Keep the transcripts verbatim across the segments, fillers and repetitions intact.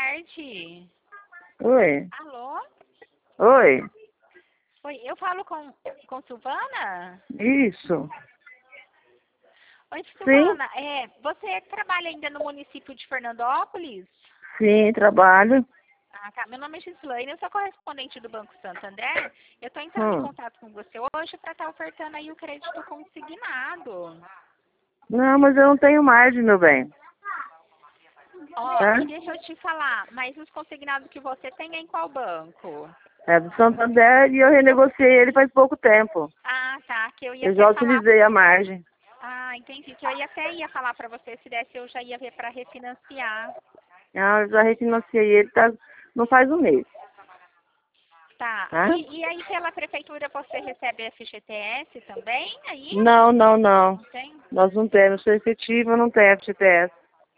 tarde. Oi. Alô? Oi. Oi, eu falo com, com Silvana? Isso. Oi, Sim. Silvana, é, você trabalha ainda no município de Fernandópolis? Sim, trabalho. Ah, tá. Meu nome é Gislaine, eu sou correspondente do Banco Santander. Eu estou entrando em Hum. contato com você hoje para estar ofertando aí o crédito consignado. Não, mas eu não tenho margem, meu bem. Ó, Tá? e deixa eu te falar, mas os consignados que você tem é em qual banco? É do Santander e eu Eu, renegociei ele faz pouco tempo. ah, tá, que eu ia Eu até já falar. utilizei a margem. Ah, entendi, que eu ia até ia falar para você, se desse eu já ia ver para refinanciar. Ah, eu já refinanciei ele, tá? Não faz um mês. Tá, Tá? e, e aí pela prefeitura você recebe F G T S também aí? Não, não, não. Não tem? Nós não temos. Sou efetiva, não tem F G T S.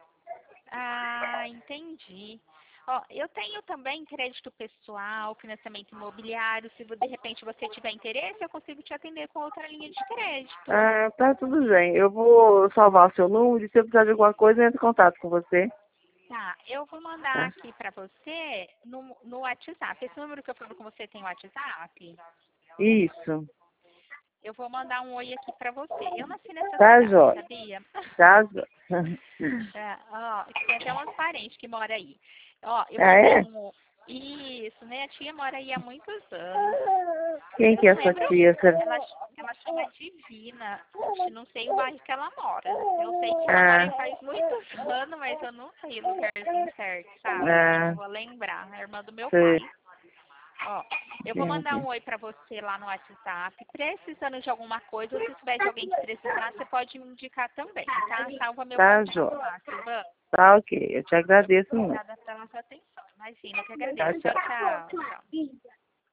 Ah, entendi. Ó, eu tenho também crédito pessoal, financiamento imobiliário. Se vo- de repente você tiver interesse, eu consigo te atender com outra linha de crédito. Ah, tá tudo bem. Eu vou salvar o seu número e se eu precisar de alguma coisa, eu entro em contato com você. Tá, eu vou mandar Tá? aqui pra você no, no WhatsApp. Esse número que eu falo com você tem WhatsApp? Isso. Eu vou mandar um oi aqui pra você. Eu nasci nessa Tá, cidade, Jó? sabia? Tá, Jó? É, ó, tem até umas parentes que moram aí. Ó, eu Ah, mandei é? um. Isso, né? A tia mora aí há muitos anos. Quem Eu que é não essa lembro. tia? Essa- Ela, ela chama Divina. Acho que não sei o bairro que ela mora. Eu sei que ela mora aí Ah, faz muitos anos, mas eu não sei o lugarzinho certo, sabe? Assim, não ah, vou lembrar. É a irmã do meu sei. pai. Ó, eu vou mandar um oi pra você lá no WhatsApp. Precisando de alguma coisa, ou se tiver de alguém que precisar, você pode me indicar também, tá? Salva meu Tá, contato Jó? lá, Silvana. Tá, ok. Eu te agradeço muito. Obrigada pela sua atenção. Imagina, eu que Tchau, agradeço. Tchau, tchau. tchau. Tchau.